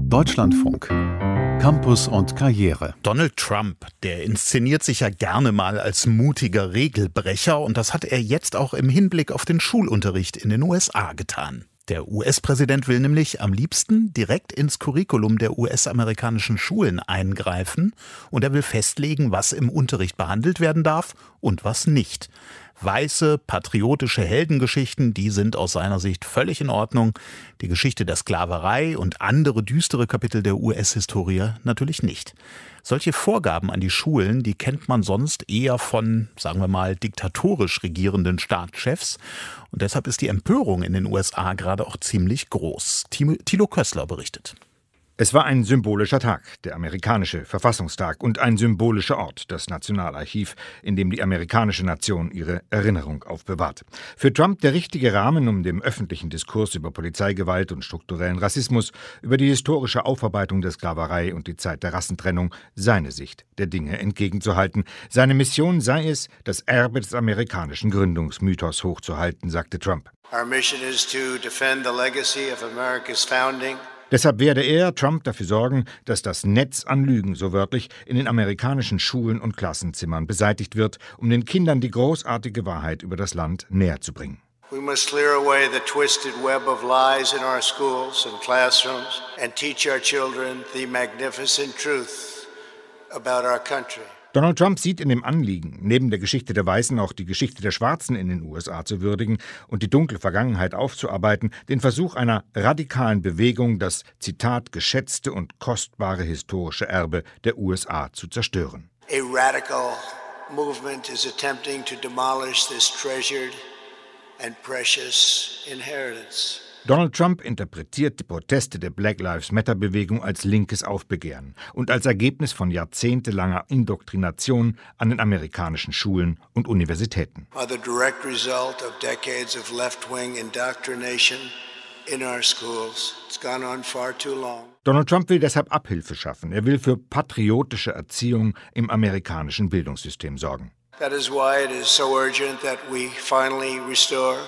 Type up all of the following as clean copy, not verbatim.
Deutschlandfunk. Campus und Karriere. Donald Trump, der inszeniert sich ja gerne mal als mutiger Regelbrecher, und das hat er jetzt auch im Hinblick auf den Schulunterricht in den USA getan. Der US-Präsident will nämlich am liebsten direkt ins Curriculum der US-amerikanischen Schulen eingreifen, und er will festlegen, was im Unterricht behandelt werden darf und was nicht. Weiße, patriotische Heldengeschichten, die sind aus seiner Sicht völlig in Ordnung. Die Geschichte der Sklaverei und andere düstere Kapitel der US-Historie natürlich nicht. Solche Vorgaben an die Schulen, die kennt man sonst eher von, sagen wir mal, diktatorisch regierenden Staatschefs. Und deshalb ist die Empörung in den USA gerade auch ziemlich groß. Thilo Kössler berichtet. Es war ein symbolischer Tag, der amerikanische Verfassungstag, und ein symbolischer Ort, das Nationalarchiv, in dem die amerikanische Nation ihre Erinnerung aufbewahrt. Für Trump der richtige Rahmen, um dem öffentlichen Diskurs über Polizeigewalt und strukturellen Rassismus, über die historische Aufarbeitung der Sklaverei und die Zeit der Rassentrennung seine Sicht der Dinge entgegenzuhalten. Seine Mission sei es, das Erbe des amerikanischen Gründungsmythos hochzuhalten, sagte Trump. Our mission is to defend the legacy of America's founding. Deshalb werde er, Trump, dafür sorgen, dass das Netz an Lügen, so wörtlich, in den amerikanischen Schulen und Klassenzimmern beseitigt wird, um den Kindern die großartige Wahrheit über das Land näher zu bringen. We must clear away the twisted web of lies in our schools and classrooms and teach our children the magnificent truth about our country. Donald Trump sieht in dem Anliegen, neben der Geschichte der Weißen auch die Geschichte der Schwarzen in den USA zu würdigen und die dunkle Vergangenheit aufzuarbeiten, den Versuch einer radikalen Bewegung, das, Zitat, geschätzte und kostbare historische Erbe der USA zu zerstören. A radical movement is attempting to demolish this treasured and precious inheritance. Donald Trump interpretiert die Proteste der Black Lives Matter-Bewegung als linkes Aufbegehren und als Ergebnis von jahrzehntelanger Indoktrination an den amerikanischen Schulen und Universitäten. Are the direct result of decades of left-wing indoctrination in our schools. It's gone on far too long. Donald Trump will deshalb Abhilfe schaffen. Er will für patriotische Erziehung im amerikanischen Bildungssystem sorgen. That is why it is so urgent that we finally restore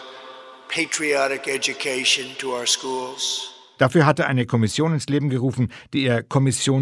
patriotic education to our schools. Dafür hatte eine Kommission ins Leben gerufen, die er Kommission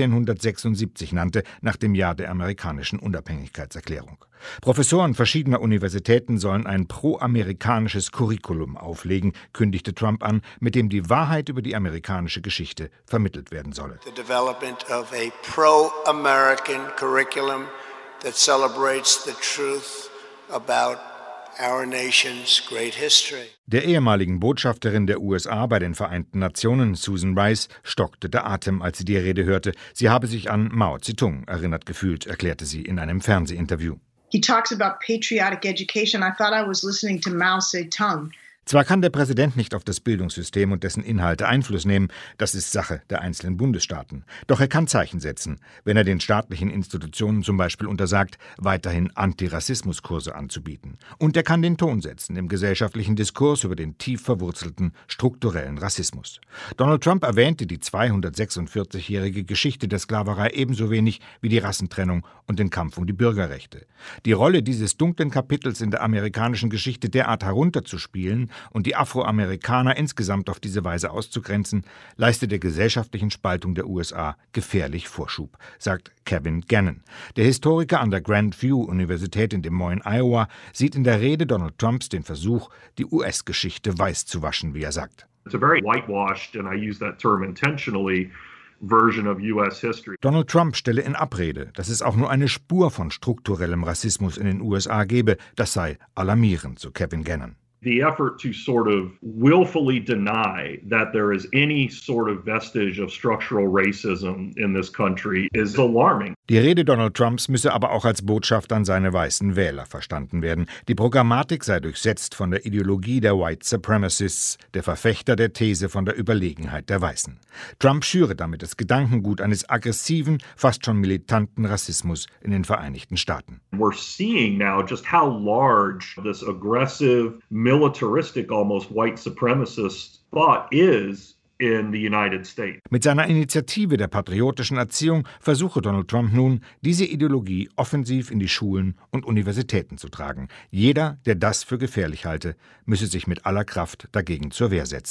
1776 nannte, nach dem Jahr der amerikanischen Unabhängigkeitserklärung. Professoren verschiedener Universitäten sollen ein pro-amerikanisches Curriculum auflegen, kündigte Trump an, mit dem die Wahrheit über die amerikanische Geschichte vermittelt werden solle. The development of a pro-American curriculum that celebrates the truth about our nation's great history. Der ehemaligen Botschafterin der USA bei den Vereinten Nationen, Susan Rice, stockte der Atem, als sie die Rede hörte. Sie habe sich an Mao Zedong erinnert gefühlt, erklärte sie in einem Fernsehinterview. He talks about patriotic education. I thought I was listening to Mao Zedong. Zwar kann der Präsident nicht auf das Bildungssystem und dessen Inhalte Einfluss nehmen, das ist Sache der einzelnen Bundesstaaten. Doch er kann Zeichen setzen, wenn er den staatlichen Institutionen zum Beispiel untersagt, weiterhin Antirassismuskurse anzubieten. Und er kann den Ton setzen im gesellschaftlichen Diskurs über den tief verwurzelten strukturellen Rassismus. Donald Trump erwähnte die 246-jährige Geschichte der Sklaverei ebenso wenig wie die Rassentrennung und den Kampf um die Bürgerrechte. Die Rolle dieses dunklen Kapitels in der amerikanischen Geschichte derart herunterzuspielen und die Afroamerikaner insgesamt auf diese Weise auszugrenzen, leistet der gesellschaftlichen Spaltung der USA gefährlich Vorschub, sagt Kevin Gannon. Der Historiker an der Grand View-Universität in Des Moines, Iowa, sieht in der Rede Donald Trumps den Versuch, die US-Geschichte weiß zu waschen, wie er sagt. It's a very whitewashed, and I use that term intentionally, version of US history. Donald Trump stelle in Abrede, dass es auch nur eine Spur von strukturellem Rassismus in den USA gebe. Das sei alarmierend, so Kevin Gannon. The effort to sort of willfully deny that there is any sort of vestige of structural racism in this country is alarming. Die Rede Donald Trumps müsse aber auch als Botschaft an seine weißen Wähler verstanden werden. Die Programmatik sei durchsetzt von der Ideologie der White Supremacists, der Verfechter der These von der Überlegenheit der Weißen. Trump schüre damit das Gedankengut eines aggressiven, fast schon militanten Rassismus in den Vereinigten Staaten. We're seeing now just how large this aggressive, militaristic, almost white supremacist thought is in the United States. Mit seiner Initiative der patriotischen Erziehung versuche Donald Trump nun, diese Ideologie offensiv in die Schulen und Universitäten zu tragen. Jeder, der das für gefährlich halte, müsse sich mit aller Kraft dagegen zur Wehr setzen.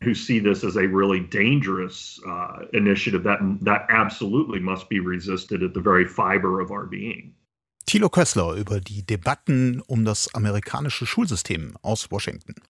who see this as a really dangerous initiative that absolutely must be resisted at the very fiber of our being. Thilo Kössler über die Debatten um das amerikanische Schulsystem aus Washington.